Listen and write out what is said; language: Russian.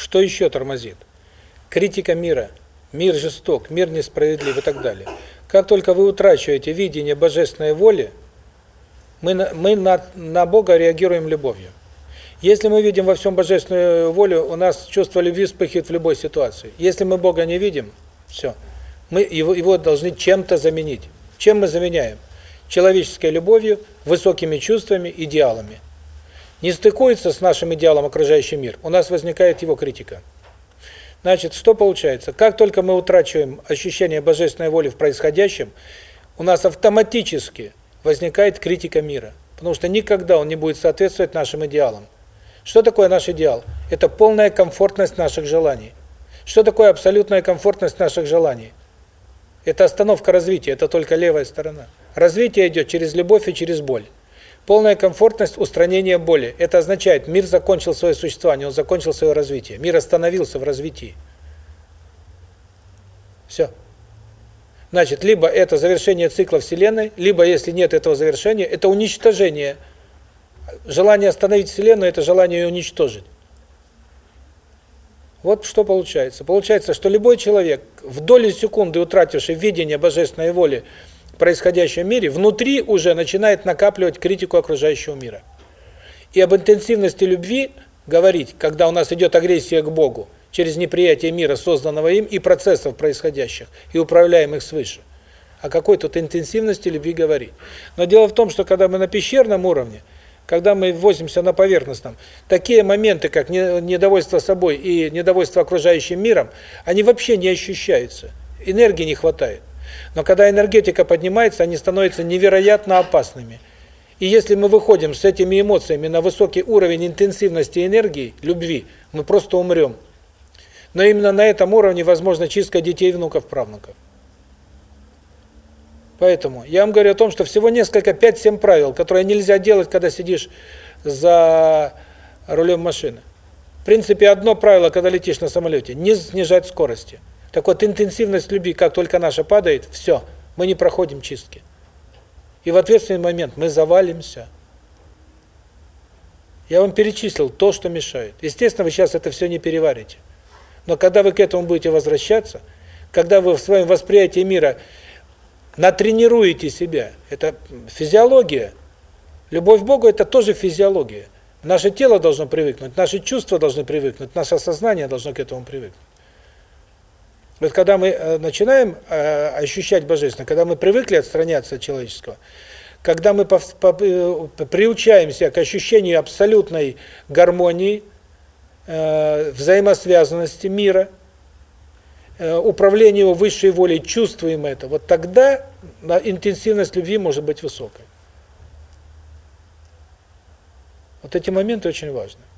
Что еще тормозит? Критика мира. Мир жесток, мир несправедлив и так далее. Как только вы утрачиваете видение божественной воли, мы на Бога реагируем любовью. Если мы видим во всем божественную волю, у нас чувство любви вспыхивает в любой ситуации. Если мы Бога не видим, все. Мы его должны чем-то заменить. Чем мы заменяем? Человеческой любовью, высокими чувствами, идеалами. Не стыкуется с нашим идеалом окружающий мир, у нас возникает его критика. Значит, что получается? Как только мы утрачиваем ощущение божественной воли в происходящем, у нас автоматически возникает критика мира, потому что никогда он не будет соответствовать нашим идеалам. Что такое наш идеал? Это полная комфортность наших желаний. Что такое абсолютная комфортность наших желаний? Это остановка развития, это только левая сторона. Развитие идет через любовь и через боль. Полная комфортность, устранение боли. Это означает, мир закончил свое существование, он закончил свое развитие. Мир остановился в развитии. Все. Значит, либо это завершение цикла Вселенной, либо, если нет этого завершения, это уничтожение. Желание остановить Вселенную – это желание ее уничтожить. Вот что получается. Получается, что любой человек, в долю секунды утративший видение божественной воли в происходящем мире, внутри уже начинает накапливать критику окружающего мира. И об интенсивности любви говорить, когда у нас идет агрессия к Богу, через неприятие мира, созданного им, и процессов происходящих, и управляемых свыше. О какой тут интенсивности любви говорить? Но дело в том, что когда мы на пещерном уровне, когда мы возимся на поверхностном, такие моменты, как недовольство собой и недовольство окружающим миром, они вообще не ощущаются. Энергии не хватает. Но когда энергетика поднимается, они становятся невероятно опасными. И если мы выходим с этими эмоциями на высокий уровень интенсивности энергии, любви, мы просто умрем. Но именно на этом уровне возможна чистка детей, внуков, правнуков. Поэтому я вам говорю о том, что всего несколько, 5-7 правил, которые нельзя делать, когда сидишь за рулем машины. В принципе, одно правило, когда летишь на самолете – не снижать скорости. Так вот, интенсивность любви, как только наша падает, все, мы не проходим чистки. И в ответственный момент мы завалимся. Я вам перечислил то, что мешает. Естественно, вы сейчас это все не переварите. Но когда вы к этому будете возвращаться, когда вы в своем восприятии мира натренируете себя, это физиология. Любовь к Богу – это тоже физиология. Наше тело должно привыкнуть, наши чувства должны привыкнуть, наше сознание должно к этому привыкнуть. Вот когда мы начинаем ощущать Божественное, когда мы привыкли отстраняться от человеческого, когда мы приучаемся к ощущению абсолютной гармонии, взаимосвязанности мира, управлению высшей волей, чувствуем это, вот тогда интенсивность любви может быть высокой. Вот эти моменты очень важны.